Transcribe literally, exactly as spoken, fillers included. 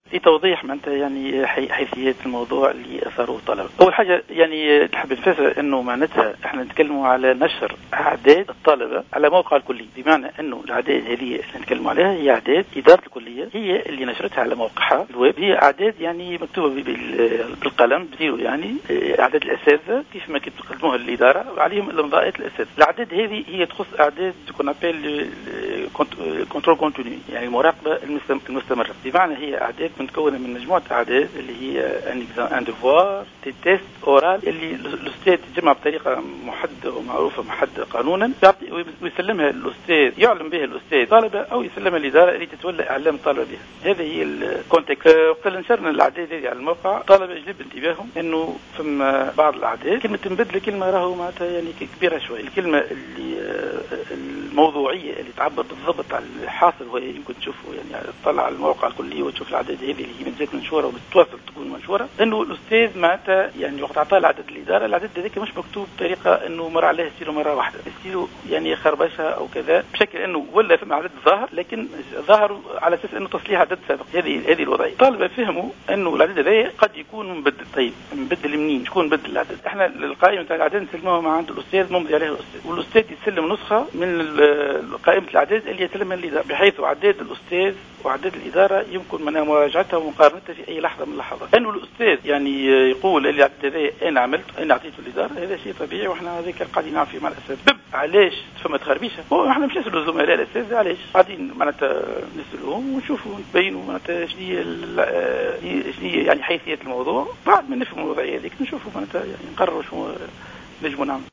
في توضيح معناتها يعني حيثيات الموضوع اللي أثاره الطلبة. أول حاجة يعني نحب نفسر إنه معناتها إحنا نتكلموا على نشر أعداد الطلبة على موقع الكلية، بمعنى إنه الأعداد هذه اللي نتكلموا عليها هي أعداد إدارة الكلية هي اللي نشرتها على موقعها الويب. هي أعداد يعني مكتوبة بالقلم بديروا يعني أعداد الأساتذة كيف ما تقدموها للإدارة وعليهم الإمضاءات الأساتذة. الأعداد هذه هي تخص أعداد كنا نابيل كنترول كونتينيو، يعني المراقبة المستمرة، بمعنى هي أعداد متكونة من مجموعة أعداد اللي هي ان ديفوار تي تيست اورال اللي الأستاذ يجمع بطريقة محددة ومعروفة محددة قانونا ويسلمها الأستاذ، يعلم بها الأستاذ طالبة أو يسلمها الإدارة اللي تتولى إعلام الطالبة بها. هذه هي الكونتكست. وقت نشرنا الأعداد هذه على الموقع طالبة يجلب انتباههم إنه فما بعض الأعداد كلمة تنبدل كلمة راهو معناتها يعني كبيرة شوي. الكلمة اللي الموضوعية اللي تعبر بالضبط على الحاصل وهي يمكن تشوفوا يعني تطلع على الموقع الكلي وتشوف الأعداد هذه اللي هي مازالت منشورة وبتتواصل تكون منشورة، إنه الأستاذ معناتها يعني وقت عطاه العدد الإدارة العدد هذاك مش مكتوب بطريقة إنه مر عليه ستيلو مرة واحدة، ستيلو يعني خربشة أو كذا بشكل إنه ولا فما عدد ظاهر لكن ظهروا على أساس إنه تصليح عدد سابق. هذه هذه الوضعية. طالبة فهموا إنه العدد هذا قد يكون مبدل. طيب مبدل منين؟ شكون مبدل العدد؟ إحنا القائمة تاع الأعداد نسلموها مع عند الأستاذ ممضي عليها الأستاذ، والأستاذ يسلم نسخة من قائمة الأعداد اللي يسلمها الإدارة، بحيث عداد الأستاذ وعداد الإدارة يمكن من مراجعتها ومقارنتها في أي لحظة من اللحظات. إنه الأستاذ يعني يقول اللي العدد هذا أنا عملت أنا أعطيته الإدارة، هذا شيء طبيعي وإحنا هذيك قاعدين نعرف فيه مع الأساتذة. علاش فما تخربيشة؟ هو إحنا مش نسألوا الزملاء الأساتذة علاش قاعدين معناتها نسألهم ونشوفوا نبينوا معناتها شنو هي يعني حيثيات الموضوع. بعد ما نفهموا الوضعية هذيك نشوفوا معناتها يعني نقرروا شو نجموا نعمل.